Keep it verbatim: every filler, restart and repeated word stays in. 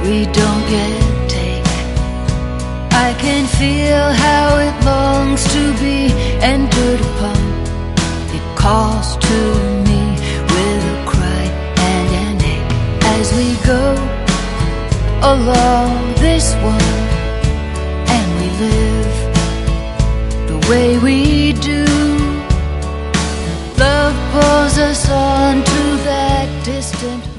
we don't get take. I can feel how it longs to be entered upon. It calls to me with a cry and an ache as we go along this one, and we live the way we do. Love pulls us on to that distant